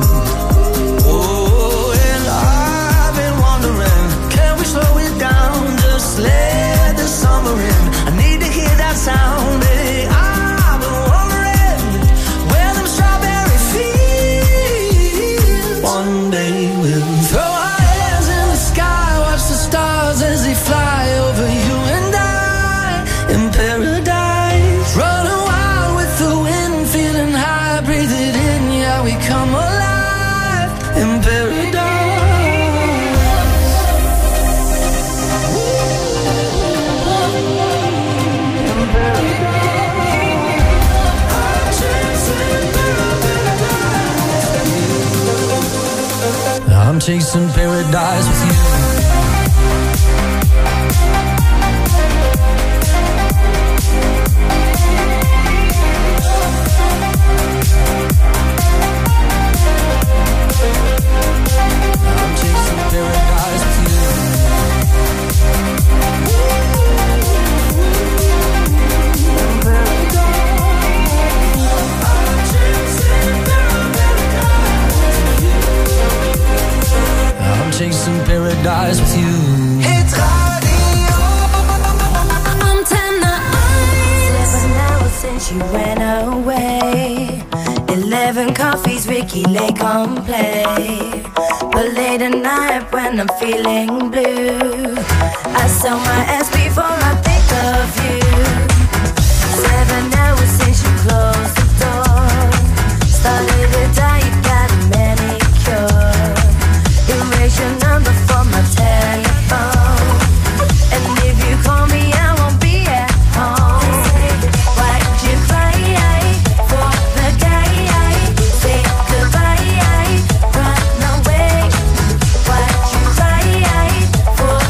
Oh, and I've been wondering, can we slow it down, just let the summer in? I need to hear that sound, hey, I've been wondering where them strawberry fields. One day we'll throw our hands in the sky, watch the stars as they fly over you and I in paradise. Running wild with the wind, feeling high, breathe it in, yeah, we come alive in paradise. I'm chasing paradise with you. I'm chasing paradise with you. I'm chasing paradise with you. It's radio. Antenne eins. Seven hours since you went away. Eleven coffees, Ricky Lake on play. But late at night when I'm feeling blue, I sell my ass before I think of you. Seven hours since you closed the door. Started the day, you got a manicure. Erase your number from my telephone. And if you call me, I won't be at home. Why'd you cry for the guy? Say goodbye, run away. Why'd you cry for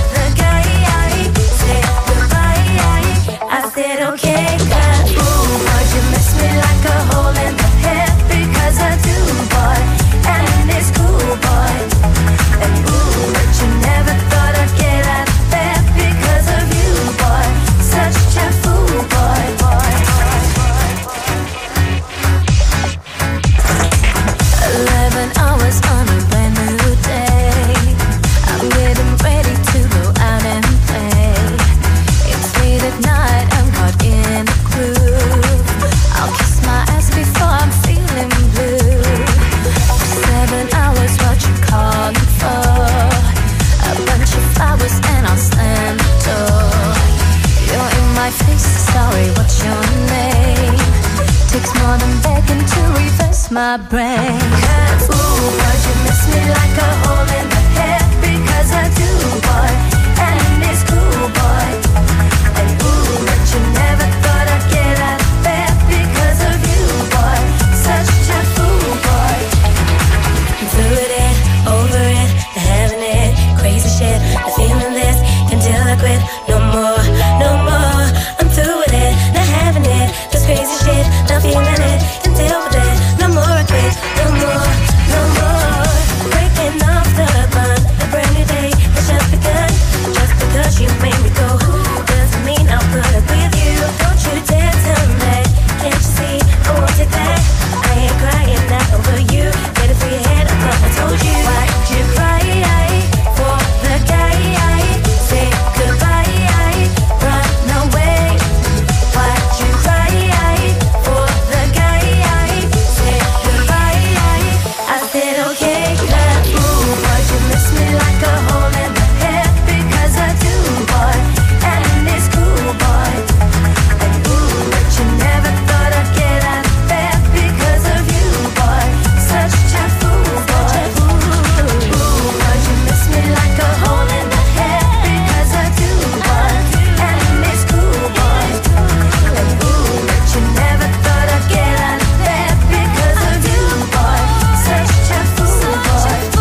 my brain. Ooh, but you miss me like a hole in the head, because I do, boy, and it's cool, boy. And ooh, but you never thought I'd get out of bed because of you, boy. Such a fool, boy. I'm through with it, over it, the having it, crazy shit, the feeling this, until I quit, no more, no more. I'm through with it, not having it, this crazy shit, not feeling it, until we're dead, no more I quit, no more, no more. Breaking off the bond, a brand new day has just begun. Just because you made me go, doesn't mean I'll put up with you. Don't you dare tell me that, can't you see, I won't take that. I ain't crying not over you, get it through your head, I thought I told you. Why'd you cry for the guy? Say goodbye, run away. Why'd you cry for the guy? Say goodbye. I said okay, cause ooh, boy, you miss me like a hole in the head, because I do, boy, and it's cool, boy. And ooh, but you never thought I'd get out of bed because of you, boy. Such a fool, boy. Ooh, boy, you miss me like a hole in the head, because I do, boy, and it's cool, boy. And ooh, but you never thought I'd get out of bed because of you, boy. Such a fool, boy.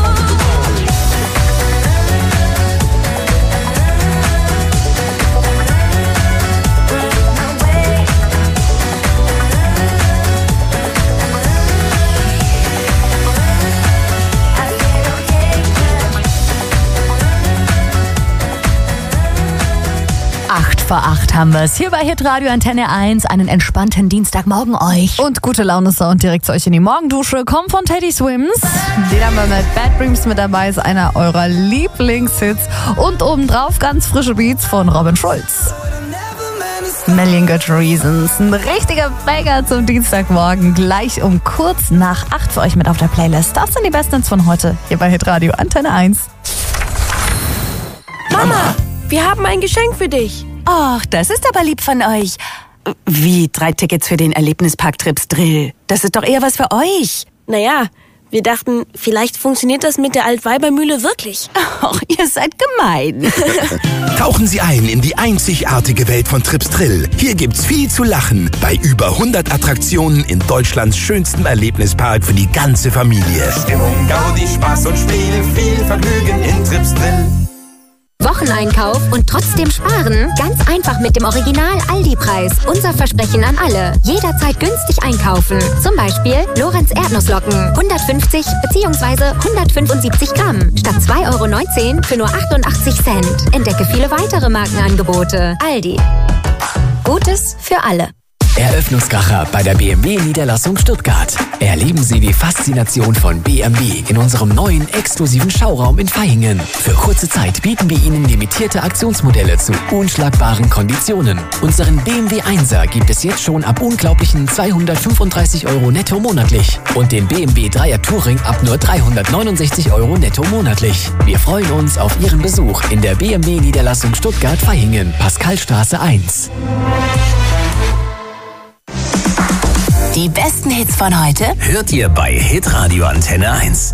Acht vor acht haben wir es. Hier bei Hitradio Antenne eins. Einen entspannten Dienstagmorgen euch. Und gute Laune Sound direkt zu euch in die Morgendusche. Kommt von Teddy Swims. Den haben wir mit Bad Dreams mit dabei. Ist einer eurer Lieblingshits. Und obendrauf ganz frische Beats von Robin Schulz. Million Good Reasons. Ein richtiger Banger zum Dienstagmorgen. Gleich um kurz nach acht für euch mit auf der Playlist. Das sind die besten Hits von heute. Hier bei Hitradio Antenne eins. Mama, wir haben ein Geschenk für dich. Ach, das ist aber lieb von euch. Wie, drei Tickets für den Erlebnispark Trips Drill? Das ist doch eher was für euch. Naja, wir dachten, vielleicht funktioniert das mit der Altweibermühle wirklich. Ach, ihr seid gemein. Tauchen Sie ein in die einzigartige Welt von Trips Drill. Hier gibt's viel zu lachen bei über hundert Attraktionen in Deutschlands schönstem Erlebnispark für die ganze Familie. Stimmung, Gaudi, Spaß und Spiel, viel Vergnügen in Trips Drill. Wocheneinkauf und trotzdem sparen? Ganz einfach mit dem Original-Aldi-Preis. Unser Versprechen an alle. Jederzeit günstig einkaufen. Zum Beispiel Lorenz Erdnusslocken. hundertfünfzig bzw. hundertfünfundsiebzig Gramm. Statt zwei Euro neunzehn für nur achtundachtzig Cent. Entdecke viele weitere Markenangebote. Aldi. Gutes für alle. Eröffnungskracher bei der B M W-Niederlassung Stuttgart. Erleben Sie die Faszination von B M W in unserem neuen exklusiven Schauraum in Vaihingen. Für kurze Zeit bieten wir Ihnen limitierte Aktionsmodelle zu unschlagbaren Konditionen. Unseren B M W Einser gibt es jetzt schon ab unglaublichen zweihundertfünfunddreißig Euro netto monatlich. Und den B M W Dreier Touring ab nur dreihundertneunundsechzig Euro netto monatlich. Wir freuen uns auf Ihren Besuch in der B M W-Niederlassung Stuttgart-Vaihingen, Pascalstraße eins. Die besten Hits von heute hört ihr bei Hitradio Antenne eins.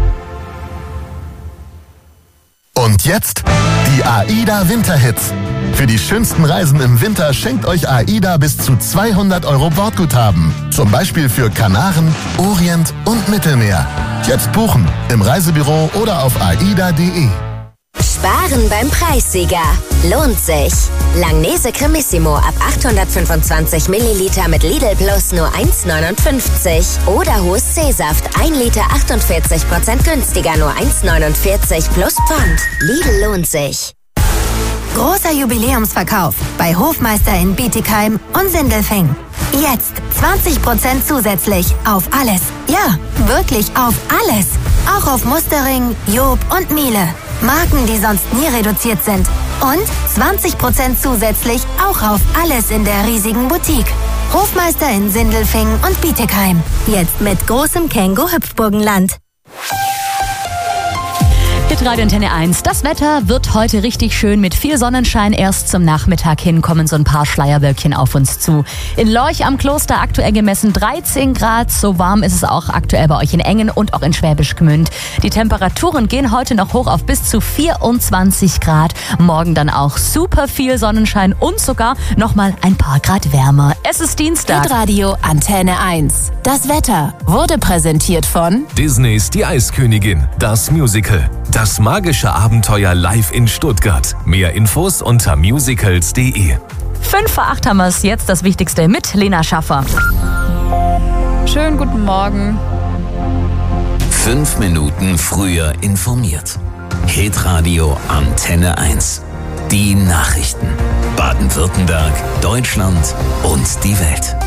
Und jetzt die AIDA Winterhits. Für die schönsten Reisen im Winter schenkt euch AIDA bis zu zweihundert Euro Bordguthaben. Zum Beispiel für Kanaren, Orient und Mittelmeer. Jetzt buchen im Reisebüro oder auf aida punkt de. Sparen beim Preissieger. Lohnt sich. Langnese Cremissimo ab achthundertfünfundzwanzig Milliliter mit Lidl Plus nur eins neunundfünfzig. Oder Hohes C-Saft ein Liter achtundvierzig Prozent günstiger nur eins neunundvierzig plus Pfand. Lidl lohnt sich. Großer Jubiläumsverkauf bei Hofmeister in Bietigheim und Sindelfingen. Jetzt zwanzig Prozent zusätzlich auf alles. Ja, wirklich auf alles. Auch auf Mustering, Job und Miele. Marken, die sonst nie reduziert sind. Und zwanzig Prozent zusätzlich auch auf alles in der riesigen Boutique. Hofmeister in Sindelfingen und Bietigheim. Jetzt mit großem Känguru Hüpfburgenland. Hitradio Antenne eins. Das Wetter wird heute richtig schön mit viel Sonnenschein. Erst zum Nachmittag hin kommen so ein paar Schleierwölkchen auf uns zu. In Lorch am Kloster aktuell gemessen dreizehn Grad. So warm ist es auch aktuell bei euch in Engen und auch in Schwäbisch Gmünd. Die Temperaturen gehen heute noch hoch auf bis zu vierundzwanzig Grad. Morgen dann auch super viel Sonnenschein und sogar noch mal ein paar Grad wärmer. Es ist Dienstag. Hitradio Antenne eins. Das Wetter wurde präsentiert von Disneys Die Eiskönigin, das Musical. Das magische Abenteuer live in Stuttgart. Mehr Infos unter musicals punkt de. Fünf vor acht haben wir es jetzt, das Wichtigste mit Lena Schaffer. Schönen guten Morgen. Fünf Minuten früher informiert. Hitradio Antenne eins. Die Nachrichten. Baden-Württemberg, Deutschland und die Welt.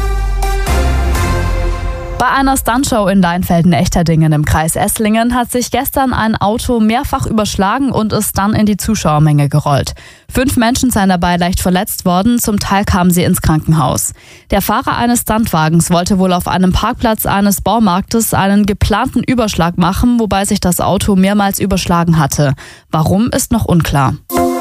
Bei einer Stuntshow in Leinfelden-Echterdingen im Kreis Esslingen hat sich gestern ein Auto mehrfach überschlagen und ist dann in die Zuschauermenge gerollt. Fünf Menschen seien dabei leicht verletzt worden, zum Teil kamen sie ins Krankenhaus. Der Fahrer eines Stuntwagens wollte wohl auf einem Parkplatz eines Baumarktes einen geplanten Überschlag machen, wobei sich das Auto mehrmals überschlagen hatte. Warum, ist noch unklar.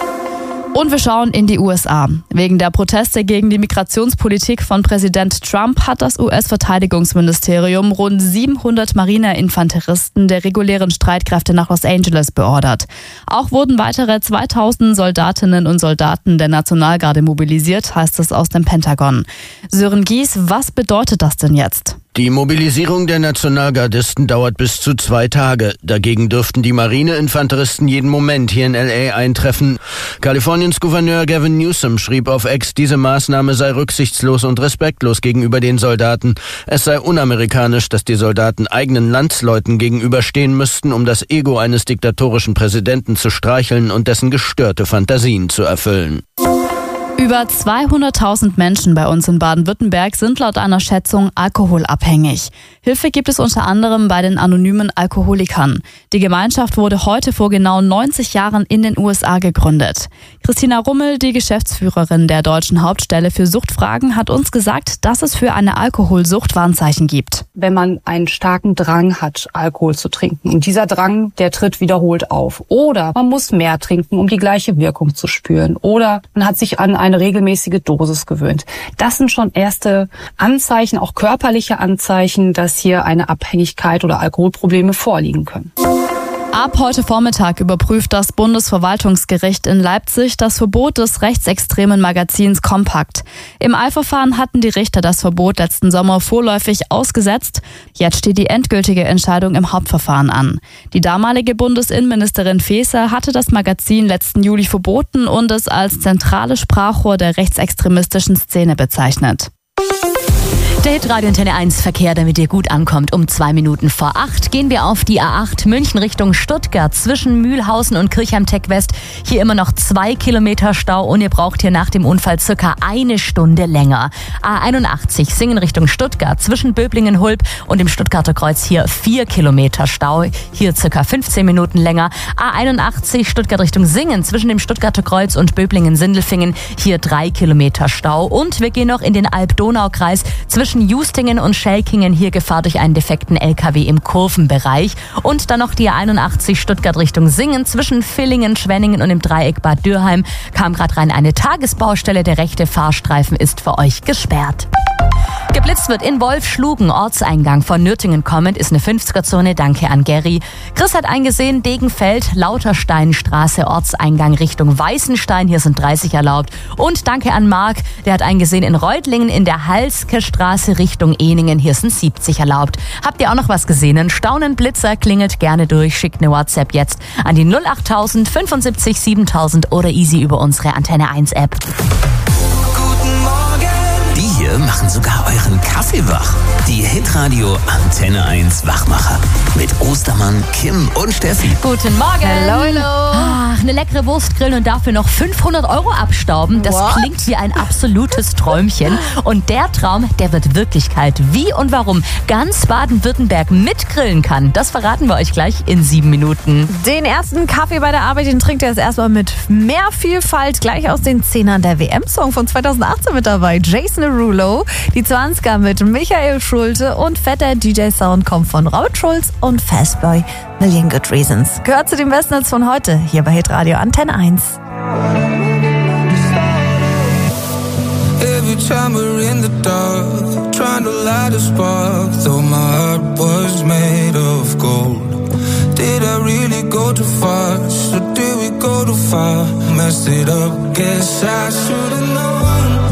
Und wir schauen in die U S A. Wegen der Proteste gegen die Migrationspolitik von Präsident Trump hat das U S-Verteidigungsministerium rund siebenhundert Marineinfanteristen der regulären Streitkräfte nach Los Angeles beordert. Auch wurden weitere zweitausend Soldatinnen und Soldaten der Nationalgarde mobilisiert, heißt es aus dem Pentagon. Sören Gies, was bedeutet das denn jetzt? Die Mobilisierung der Nationalgardisten dauert bis zu zwei Tage. Dagegen dürften die Marineinfanteristen jeden Moment hier in L A eintreffen. Kaliforniens Gouverneur Gavin Newsom schrieb auf X, diese Maßnahme sei rücksichtslos und respektlos gegenüber den Soldaten. Es sei unamerikanisch, dass die Soldaten eigenen Landsleuten gegenüberstehen müssten, um das Ego eines diktatorischen Präsidenten zu streicheln und dessen gestörte Fantasien zu erfüllen. Über zweihunderttausend Menschen bei uns in Baden-Württemberg sind laut einer Schätzung alkoholabhängig. Hilfe gibt es unter anderem bei den anonymen Alkoholikern. Die Gemeinschaft wurde heute vor genau neunzig Jahren in den U S A gegründet. Christina Rummel, die Geschäftsführerin der Deutschen Hauptstelle für Suchtfragen, hat uns gesagt, dass es für eine Alkoholsucht Warnzeichen gibt. Wenn man einen starken Drang hat, Alkohol zu trinken und dieser Drang, der tritt wiederholt auf. Oder man muss mehr trinken, um die gleiche Wirkung zu spüren. Oder man hat sich an eine regelmäßige Dosis gewöhnt. Das sind schon erste Anzeichen, auch körperliche Anzeichen, dass hier eine Abhängigkeit oder Alkoholprobleme vorliegen können. Ab heute Vormittag überprüft das Bundesverwaltungsgericht in Leipzig das Verbot des rechtsextremen Magazins Kompakt. Im Eilverfahren hatten die Richter das Verbot letzten Sommer vorläufig ausgesetzt. Jetzt steht die endgültige Entscheidung im Hauptverfahren an. Die damalige Bundesinnenministerin Faeser hatte das Magazin letzten Juli verboten und es als zentrale Sprachrohr der rechtsextremistischen Szene bezeichnet. Der Hitradio Antenne eins Verkehr, damit ihr gut ankommt. Um zwei Minuten vor acht gehen wir auf die A acht München Richtung Stuttgart zwischen Mühlhausen und Kirchheim-Tech West. Hier immer noch zwei Kilometer Stau und ihr braucht hier nach dem Unfall circa eine Stunde länger. A einundachtzig Singen Richtung Stuttgart zwischen Böblingen-Hulb und dem Stuttgarter Kreuz hier vier Kilometer Stau. Hier circa fünfzehn Minuten länger. A einundachtzig Stuttgart Richtung Singen zwischen dem Stuttgarter Kreuz und Böblingen-Sindelfingen. Hier drei Kilometer Stau. Und wir gehen noch in den Alb-Donau-Kreis zwischen Justingen und Schelkingen, hier Gefahr durch einen defekten L K W im Kurvenbereich. Und dann noch die A einundachtzig Stuttgart Richtung Singen zwischen Villingen, Schwenningen und dem Dreieck Bad Dürheim kam gerade rein eine Tagesbaustelle. Der rechte Fahrstreifen ist für euch gesperrt. Geblitzt wird in Wolfschlugen, Ortseingang von Nürtingen kommend, ist eine fünfziger-Zone, danke an Gary. Chris hat eingesehen, Degenfeld, Lautersteinstraße, Ortseingang Richtung Weißenstein, hier sind dreißig erlaubt. Und danke an Marc, der hat eingesehen, in Reutlingen in der Halske Straße Richtung Eningen, hier sind siebzig erlaubt. Habt ihr auch noch was gesehen? Ein Staunenblitzer, klingelt gerne durch, schickt eine WhatsApp jetzt an die null acht null null fünfundsiebzig siebentausend oder easy über unsere Antenne eins App. Die hier machen sogar euren Kaffee wach. Die Hitradio Antenne eins Wachmacher. Mit Ostermann, Kim und Steffi. Guten Morgen. Hello, hello. Ach, eine leckere Wurst grillen und dafür noch fünfhundert Euro abstauben. Das What? klingt wie ein absolutes Träumchen. Und der Traum, der wird Wirklichkeit. Wie und warum ganz Baden-Württemberg mitgrillen kann, das verraten wir euch gleich in sieben Minuten. Den ersten Kaffee bei der Arbeit, den trinkt ihr jetzt erstmal mit mehr Vielfalt. Gleich aus den Zehnern der W M-Song von zweitausendachtzehn mit dabei. Jason Derulo. Low. Die zwanziger mit Michael Schulte und fetter D J-Sound kommt von Robert Schulz und Fastboy. Million Good Reasons. Gehört zu den besten Hits von heute, hier bei Hitradio Antenne eins. Every time we're in the dark, trying to light a spark, though my heart was made of gold. Did I really go too fast, or did we go too far? Messed it up, guess I should've known.